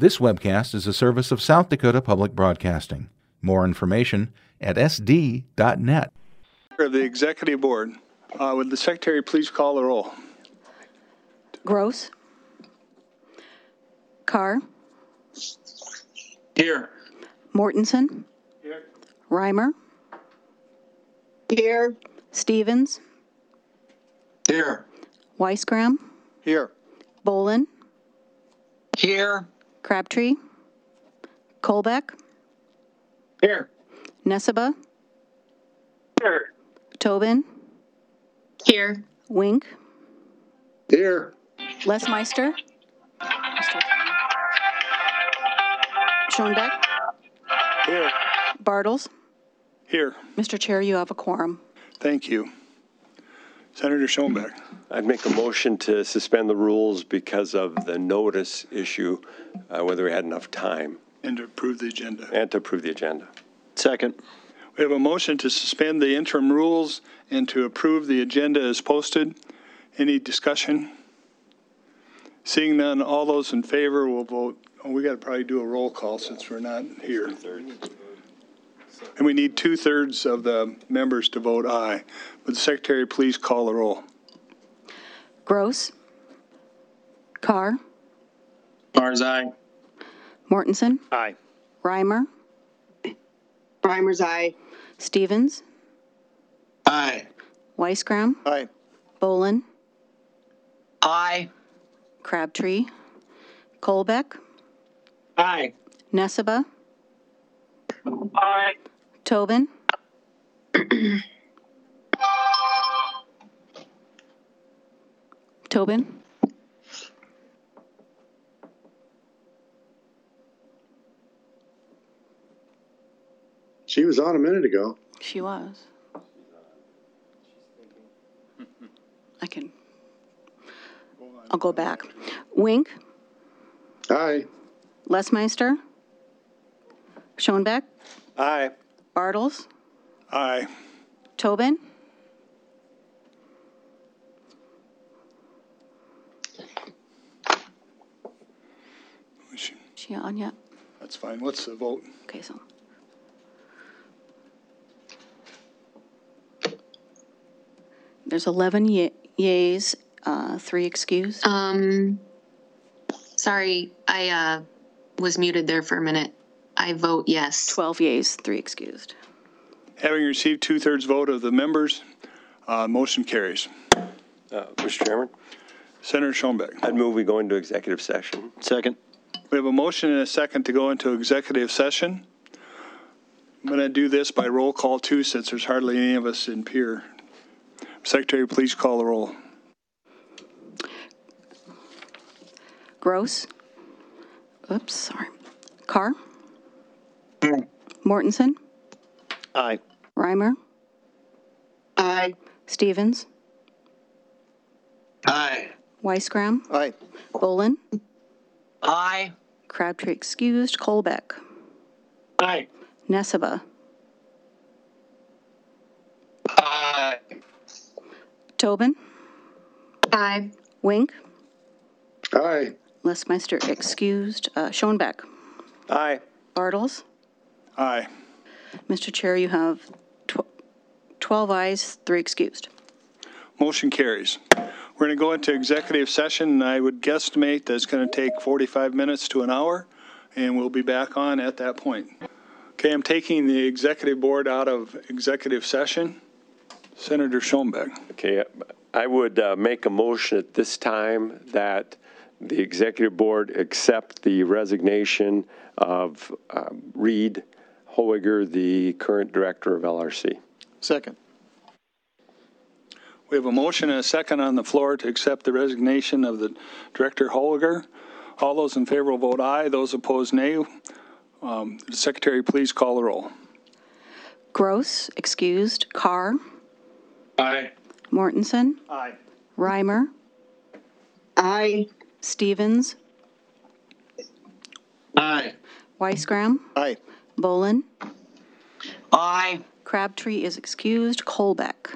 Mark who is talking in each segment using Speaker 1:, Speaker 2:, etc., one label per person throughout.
Speaker 1: This webcast is a service of South Dakota Public Broadcasting. More information at sd.net.
Speaker 2: The Executive Board. Would the Secretary please call the roll?
Speaker 3: Gross. Carr.
Speaker 4: Here.
Speaker 3: Mortensen.
Speaker 2: Here.
Speaker 3: Reimer.
Speaker 5: Here.
Speaker 3: Stevens.
Speaker 4: Here.
Speaker 3: Weisgram.
Speaker 2: Here.
Speaker 3: Bolin.
Speaker 4: Here.
Speaker 3: Crabtree. Colbeck.
Speaker 4: Here.
Speaker 3: Neseba.
Speaker 4: Here.
Speaker 3: Tobin.
Speaker 5: Here.
Speaker 3: Wink.
Speaker 4: Here.
Speaker 3: Lesmeister. Schoenbeck.
Speaker 2: Here.
Speaker 3: Bartles.
Speaker 2: Here.
Speaker 3: Mr. Chair, you have a quorum.
Speaker 2: Thank you. Senator Schoenbeck.
Speaker 6: I'd make a motion to suspend the rules because of the notice issue, whether we had enough time,
Speaker 2: And to approve the agenda.
Speaker 6: and to approve the agenda.
Speaker 4: Second.
Speaker 2: We have a motion to suspend the interim rules and to approve the agenda as posted. Any discussion? Seeing none, all those in favor will vote. Oh, we got to probably do a roll call since we're not here. And we need 2/3 of the members to vote aye. Would the Secretary please call the roll?
Speaker 3: Gross. Carr.
Speaker 4: Carr's aye.
Speaker 3: Mortensen.
Speaker 4: Aye.
Speaker 3: Reimer.
Speaker 5: Reimer's aye.
Speaker 3: Stevens.
Speaker 4: Aye.
Speaker 3: Weisgram.
Speaker 2: Aye.
Speaker 3: Bolin.
Speaker 4: Aye.
Speaker 3: Crabtree. Colbeck.
Speaker 4: Aye.
Speaker 3: Neseba.
Speaker 4: Aye.
Speaker 3: Tobin. Tobin.
Speaker 7: She was on a minute ago.
Speaker 3: She was. I'll go back. Wink.
Speaker 7: Aye.
Speaker 3: Lesmeister. Schoenbeck.
Speaker 6: Aye.
Speaker 3: Bartles.
Speaker 2: Aye.
Speaker 3: Tobin. She on yet?
Speaker 2: That's fine. What's the vote?
Speaker 3: Okay, so. There's 11 yeas, 3 excused.
Speaker 5: Sorry, I was muted there for a minute. I vote yes.
Speaker 3: 12 yeas, 3 excused.
Speaker 2: Having received 2/3 vote of the members, motion carries.
Speaker 6: Mr. Chairman,
Speaker 2: Senator Schoenbeck.
Speaker 6: I'd move we go into executive session.
Speaker 4: Second.
Speaker 2: We have a motion and a second to go into executive session. I'm going to do this by roll call too, since there's hardly any of us in peer. Secretary, please call the roll.
Speaker 3: Gross. Oops, sorry. Carr. Mortensen.
Speaker 4: Aye.
Speaker 3: Reimer.
Speaker 5: Aye.
Speaker 3: Stevens.
Speaker 4: Aye.
Speaker 3: Weisgram.
Speaker 4: Aye.
Speaker 3: Bolin.
Speaker 4: Aye.
Speaker 3: Crabtree excused. Colbeck.
Speaker 4: Aye.
Speaker 3: Neseba.
Speaker 4: Aye.
Speaker 3: Tobin.
Speaker 5: Aye.
Speaker 3: Wink.
Speaker 7: Aye.
Speaker 3: Lesmeister excused. Schoenbeck.
Speaker 6: Aye.
Speaker 3: Bartles.
Speaker 2: Aye.
Speaker 3: Mr. Chair, you have 12 ayes, 3 excused.
Speaker 2: Motion carries. We're going to go into executive session, and I would guesstimate that it's going to take 45 minutes to an hour, and we'll be back on at that point. Okay, I'm taking the executive board out of executive session. Senator Schoenbeck.
Speaker 6: Okay, I would make a motion at this time that the executive board accept the resignation of Reed Hoiger, the current director of LRC.
Speaker 4: Second.
Speaker 2: We have a motion and a second on the floor to accept the resignation of the Director Holger. All those in favor will vote aye. Those opposed, nay. Secretary, please call the roll.
Speaker 3: Gross, excused. Carr.
Speaker 4: Aye.
Speaker 3: Mortensen.
Speaker 2: Aye.
Speaker 3: Reimer.
Speaker 5: Aye.
Speaker 3: Stevens.
Speaker 4: Aye.
Speaker 3: Weisgram.
Speaker 4: Aye.
Speaker 3: Bolin.
Speaker 4: Aye.
Speaker 3: Crabtree is excused. Colbeck.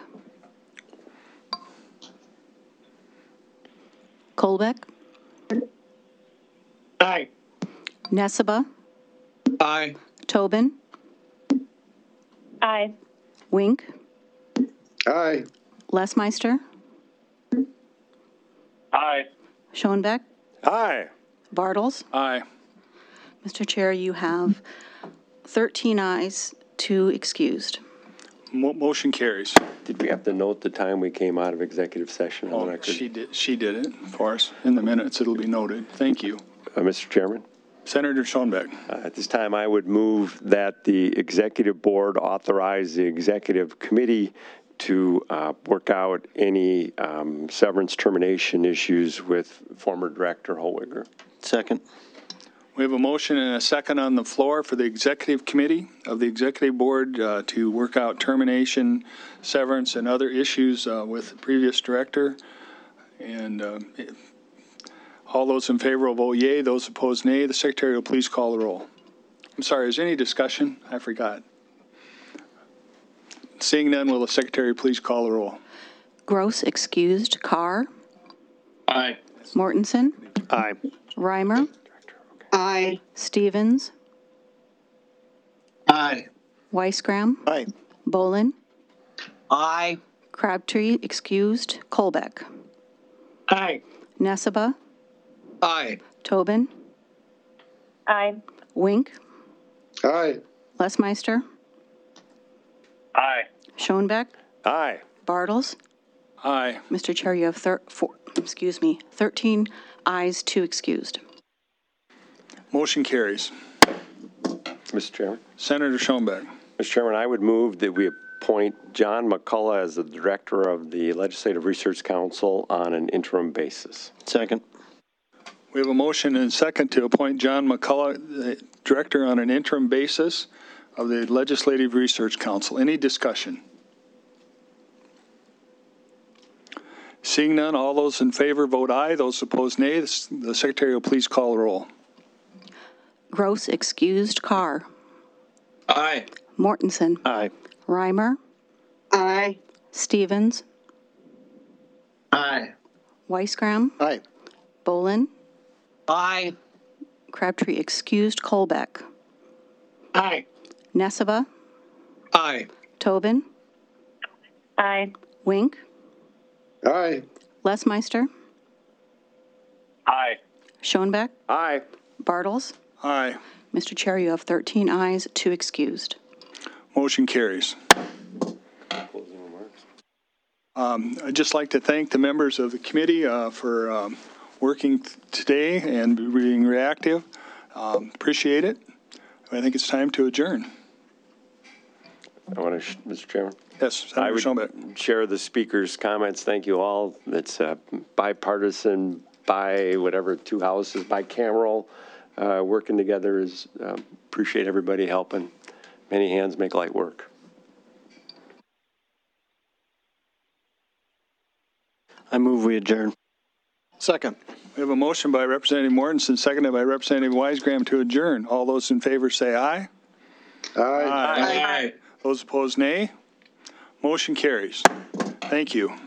Speaker 3: Colbeck.
Speaker 4: Aye.
Speaker 3: Nesseba,
Speaker 4: Aye.
Speaker 3: Tobin,
Speaker 8: Aye.
Speaker 3: Wink,
Speaker 7: Aye.
Speaker 3: Lesmeister,
Speaker 8: Aye.
Speaker 3: Schoenbeck,
Speaker 6: Aye.
Speaker 3: Bartles.
Speaker 2: Aye.
Speaker 3: Mr. Chair, you have 13 ayes, 2 excused.
Speaker 2: Motion carries.
Speaker 6: Did we have to note the time we came out of executive session on the
Speaker 2: Oh,
Speaker 6: record?
Speaker 2: she did it for us. In the minutes, it'll be noted. Thank you.
Speaker 6: Mr. Chairman?
Speaker 2: Senator Schoenbeck.
Speaker 6: At this time, I would move that the executive board authorize the executive committee to work out any severance termination issues with former Director Holwiger.
Speaker 4: Second.
Speaker 2: We have a motion and a second on the floor for the executive committee of the executive board to work out termination, severance, and other issues with the previous director. And all those in favor will vote yea. Those opposed, nay. The secretary will please call the roll. I'm sorry, is there any discussion? I forgot. Seeing none, will the secretary please call the roll?
Speaker 3: Gross excused. Carr,
Speaker 4: Aye.
Speaker 3: Mortensen,
Speaker 4: Aye.
Speaker 3: Reimer,
Speaker 5: Aye.
Speaker 3: Stevens,
Speaker 4: Aye.
Speaker 3: Weisgram,
Speaker 4: Aye.
Speaker 3: Bolin,
Speaker 4: Aye.
Speaker 3: Crabtree excused. Colbeck,
Speaker 4: Aye.
Speaker 3: Nesseba,
Speaker 4: Aye.
Speaker 3: Tobin,
Speaker 8: Aye.
Speaker 3: Wink,
Speaker 7: Aye.
Speaker 3: Lesmeister,
Speaker 8: Aye.
Speaker 3: Schoenbeck,
Speaker 6: Aye.
Speaker 3: Bartles.
Speaker 2: Aye.
Speaker 3: Mr. Chair, you have 13 ayes, 2 excused.
Speaker 2: Motion carries.
Speaker 6: Mr. Chairman?
Speaker 2: Senator Schoenbeck.
Speaker 6: Mr. Chairman, I would move that we appoint John McCullough as the director of the Legislative Research Council on an interim basis.
Speaker 4: Second.
Speaker 2: We have a motion and a second to appoint John McCullough, the director on an interim basis of the Legislative Research Council. Any discussion? Seeing none, all those in favor vote aye. Those opposed, nay. The secretary will please call the roll.
Speaker 3: Gross excused. Carr,
Speaker 4: Aye.
Speaker 3: Mortensen,
Speaker 4: Aye.
Speaker 3: Reimer,
Speaker 5: Aye.
Speaker 3: Stevens,
Speaker 4: Aye.
Speaker 3: Weisgram,
Speaker 4: Aye.
Speaker 3: Bolin,
Speaker 4: Aye.
Speaker 3: Crabtree excused. Colbeck,
Speaker 4: Aye.
Speaker 3: Nesseba,
Speaker 4: Aye.
Speaker 3: Tobin,
Speaker 8: Aye.
Speaker 3: Wink,
Speaker 7: Aye.
Speaker 3: Lesmeister,
Speaker 8: Aye.
Speaker 3: Schoenbeck,
Speaker 6: Aye.
Speaker 3: Bartles.
Speaker 2: Aye.
Speaker 3: Mr. Chair, you have 13 ayes, 2 excused.
Speaker 2: Motion carries.
Speaker 6: Closing remarks.
Speaker 2: I'd just like to thank the members of the committee for working today and being reactive. Appreciate it. I think it's time to adjourn.
Speaker 6: I want to, Mr. Chairman?
Speaker 2: Yes,
Speaker 6: I
Speaker 2: Senator
Speaker 6: would
Speaker 2: Schoenbeck.
Speaker 6: share the speaker's comments. Thank you all. It's bipartisan, two houses, bicameral. Working together is, appreciate everybody helping. Many hands make light work.
Speaker 4: I move we adjourn. Second.
Speaker 2: We have a motion by Representative Mortensen, seconded by Representative Weisgram to adjourn. All those in favor say aye.
Speaker 7: Aye.
Speaker 4: Aye.
Speaker 2: Those opposed, nay. Motion carries. Thank you.